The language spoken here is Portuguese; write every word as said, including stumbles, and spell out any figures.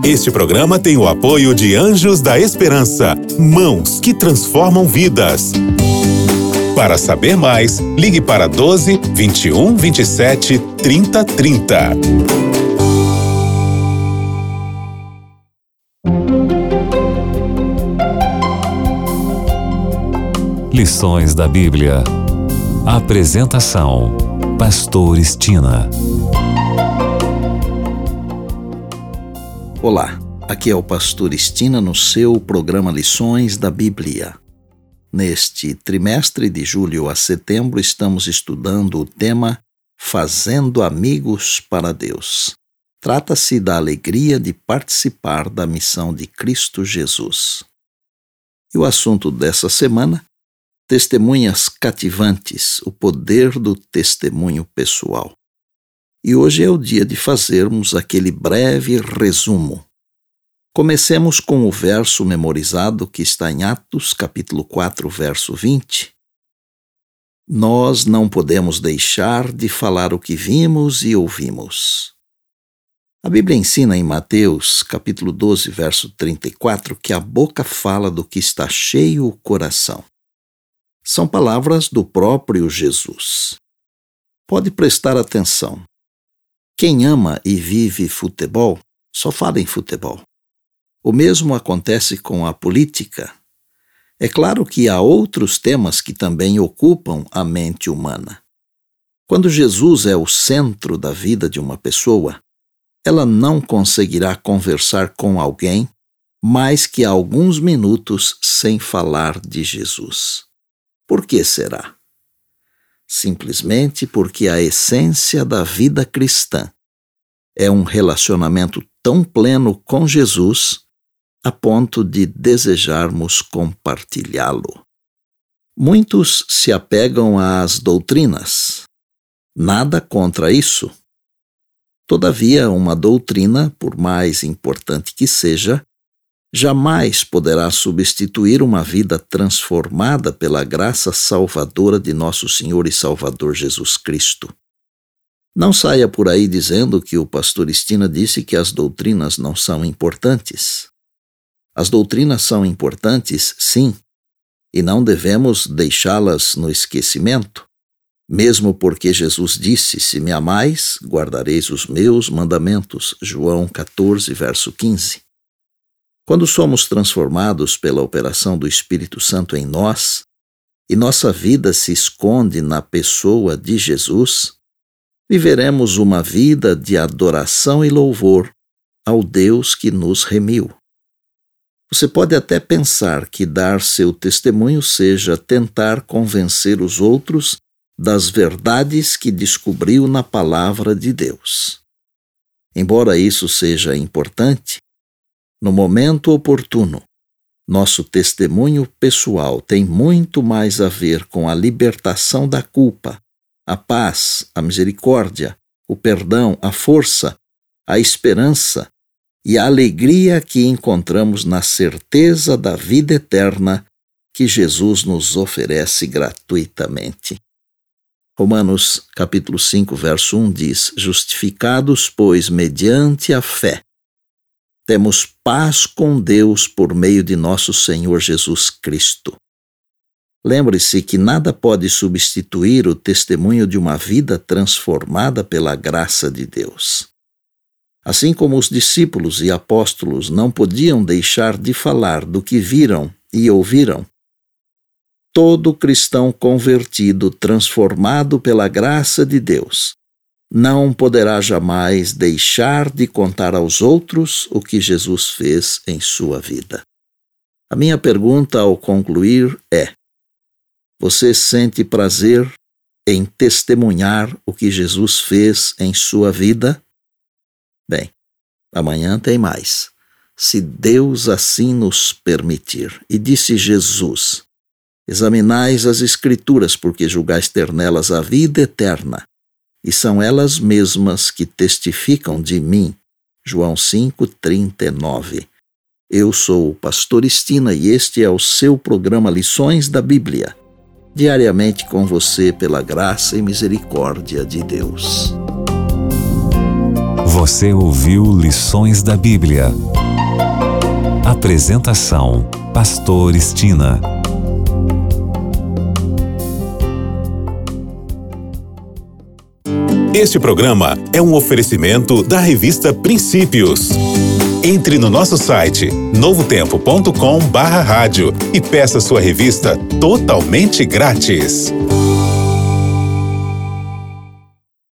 Este programa tem o apoio de Anjos da Esperança, mãos que transformam vidas. Para saber mais, ligue para doze, vinte e um, vinte e sete, trinta, trinta. Lições da Bíblia. Apresentação: Pastor Estina. Olá, aqui é o Pastor Estina no seu programa Lições da Bíblia. Neste trimestre de julho a setembro estamos estudando o tema Fazendo Amigos para Deus. Trata-se da alegria de participar da missão de Cristo Jesus. E o assunto dessa semana: testemunhas cativantes, o poder do testemunho pessoal. E hoje é o dia de fazermos aquele breve resumo. Comecemos com o verso memorizado que está em Atos, capítulo quatro, verso vinte. Nós não podemos deixar de falar o que vimos e ouvimos. A Bíblia ensina em Mateus, capítulo doze, verso trinta e quatro, que a boca fala do que está cheio o coração. São palavras do próprio Jesus. Pode prestar atenção. Quem ama e vive futebol, só fala em futebol. O mesmo acontece com a política. É claro que há outros temas que também ocupam a mente humana. Quando Jesus é o centro da vida de uma pessoa, ela não conseguirá conversar com alguém mais que alguns minutos sem falar de Jesus. Por que será? Simplesmente porque a essência da vida cristã é um relacionamento tão pleno com Jesus a ponto de desejarmos compartilhá-lo. Muitos se apegam às doutrinas. Nada contra isso. Todavia, uma doutrina, por mais importante que seja, jamais poderá substituir uma vida transformada pela graça salvadora de nosso Senhor e Salvador Jesus Cristo. Não saia por aí dizendo que o pastor Estina disse que as doutrinas não são importantes. As doutrinas são importantes, sim, e não devemos deixá-las no esquecimento, mesmo porque Jesus disse: se me amais, guardareis os meus mandamentos. João catorze, verso quinze. Quando somos transformados pela operação do Espírito Santo em nós, e nossa vida se esconde na pessoa de Jesus, viveremos uma vida de adoração e louvor ao Deus que nos remiu. Você pode até pensar que dar seu testemunho seja tentar convencer os outros das verdades que descobriu na palavra de Deus. Embora isso seja importante, no momento oportuno, nosso testemunho pessoal tem muito mais a ver com a libertação da culpa, a paz, a misericórdia, o perdão, a força, a esperança e a alegria que encontramos na certeza da vida eterna que Jesus nos oferece gratuitamente. Romanos capítulo cinco, verso um diz: justificados, pois, mediante a fé, temos paz com Deus por meio de nosso Senhor Jesus Cristo. Lembre-se que nada pode substituir o testemunho de uma vida transformada pela graça de Deus. Assim como os discípulos e apóstolos não podiam deixar de falar do que viram e ouviram, todo cristão convertido, transformado pela graça de Deus, não poderá jamais deixar de contar aos outros o que Jesus fez em sua vida. A minha pergunta ao concluir é: você sente prazer em testemunhar o que Jesus fez em sua vida? Bem, amanhã tem mais, se Deus assim nos permitir. E disse Jesus: examinais as Escrituras, porque julgais ter nelas a vida eterna, e são elas mesmas que testificam de mim. João cinco, trinta e nove. Eu sou o pastor Estina e este é o seu programa Lições da Bíblia, diariamente com você pela graça e misericórdia de Deus. Você ouviu Lições da Bíblia. Apresentação: Pastor Estina. Este programa é um oferecimento da revista Princípios. Entre no nosso site novo tempo ponto com barra rádio e peça sua revista totalmente grátis.